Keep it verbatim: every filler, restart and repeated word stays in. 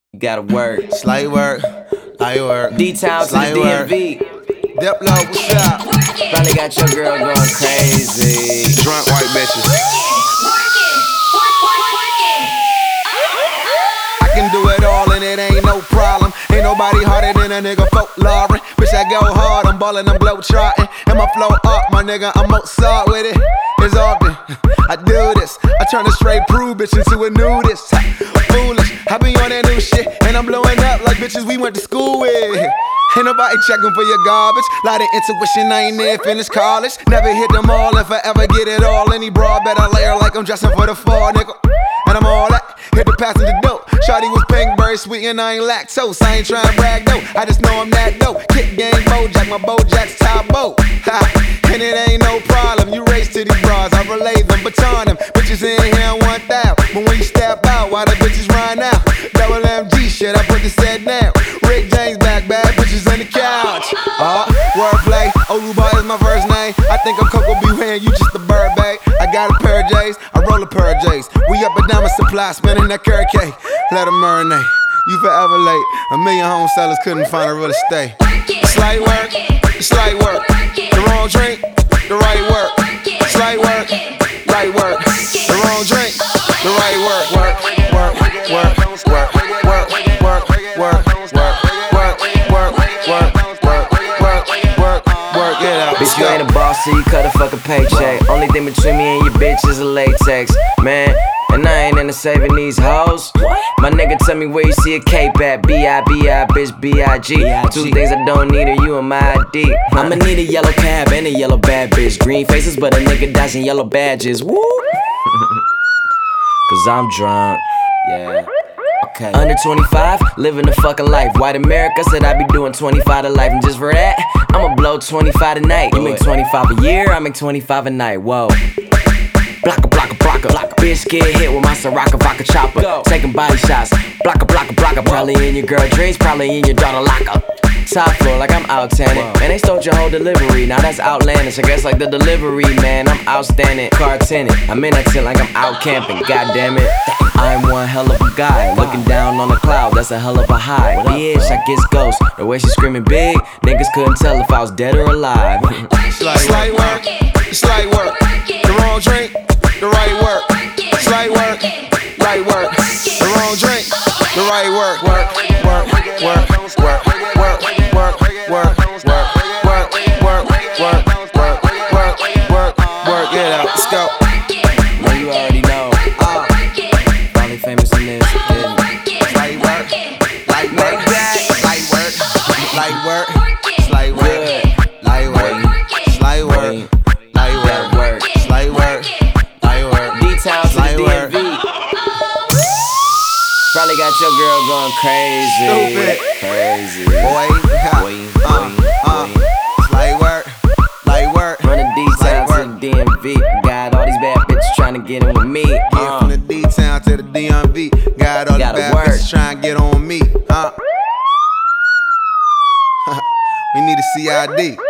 You gotta work. Slight work, I work. D-Town to the D M V. Diplo, what's up? Probably got your girl going crazy. Drunk white bitches. I can do it all and it ain't no problem. Ain't nobody harder than a nigga folklore. Bitch, I go hard, I'm ballin', I'm blow trotting. And my flow up, my nigga, I'm Mozart with it. It's often I do this. I turn a straight prude bitch into a nudist. Foolish, I be on that new shit, and I'm blowing up like bitches we went to school with. Ain't nobody checking for your garbage. Lot of intuition, I ain't near finished college. Never hit them all and forever get it all. Any broad better layer like I'm dressing for the fall, nigga. And I'm all that, hit the passenger dope. Shawty was pink, very sweet, and I ain't lactose. I ain't trying to brag though, I just know I'm that dope. Kick game Bojack, my Bojack's top boat. And it ain't no problem, you race to these bras, I relay them, baton them. Bitches in here one thousand, but when you step out, why the bitches run out? Double M G shit, I put the set down. Rick James back, bad bitches on the couch. Uh, wordplay, Oluba is my first name. I think I'm Coco B. Wayne, you just a bird, babe. I got a pair of J's, I roll a pair of J's. We up and down my supply, spinning that carrot cake. Let them marinate, you forever late. A million home sellers couldn't find a real estate. Slight work, slight work. The wrong drink, the right work. Slight work, right work. The wrong drink, the right work. Work, work, work, work, work, work, work, work, work, work, work, work, work, work, work, get out. Bitch, you ain't a boss, so you cut a fucking paycheck. Only thing between me and your bitch is a latex, man. And I ain't into saving these hoes. My nigga tell me where you see a cape at. B I B I, bitch, B I G. Two things I don't need are you and my I D. I'ma need a yellow cab and a yellow bad bitch. Green faces, but a nigga dashing yellow badges. Woo! Cause I'm drunk, yeah. Okay. Under twenty-five, living the fucking life. White America said I be doing twenty-five to life. And just for that, I'ma blow twenty-five a night. You make twenty-five a year, I make twenty-five a night. Whoa. Blocka, blocka, blocka, blocka. Bitch get hit with my Soraka vodka chopper. Go. Taking body shots. Blocka, blocka, blocka. Probably in your girl dreams, probably in your daughter locker. Top floor like I'm out tanning. Man, they stole your whole delivery. Now that's outlandish. I guess like the delivery man. I'm outstanding. Car tenant. I'm in that tent like I'm out camping. God damn it. I'm one hell of a guy. Looking down on the cloud. That's a hell of a high. Bitch, I guess ghost. The way she screaming big, niggas couldn't tell if I was dead or alive. Slight work, slight work. The wrong drink, the right work. Slight work, right work. The wrong drink, the right work. Work, work, work, work, work, work, work, work, work, work, work, work, work, work, work, work. Get out, let's go. Well, you already know. Uh, Probably famous in this. Light work, light work, light work, light work, light work, light work, light work, light work, light work, light work. D-Town to the D M V. Probably got your girl going crazy. Stupid. Crazy. Boy, Boy, uh, uh, light work, light work. From the D-Town to the D M V. Got all these bad bitches trying to get in with me. Yeah, Uh. from the D-Town to the D M V. Got all the Gotta bad work. bitches trying to get on me. Huh? We need a C I D.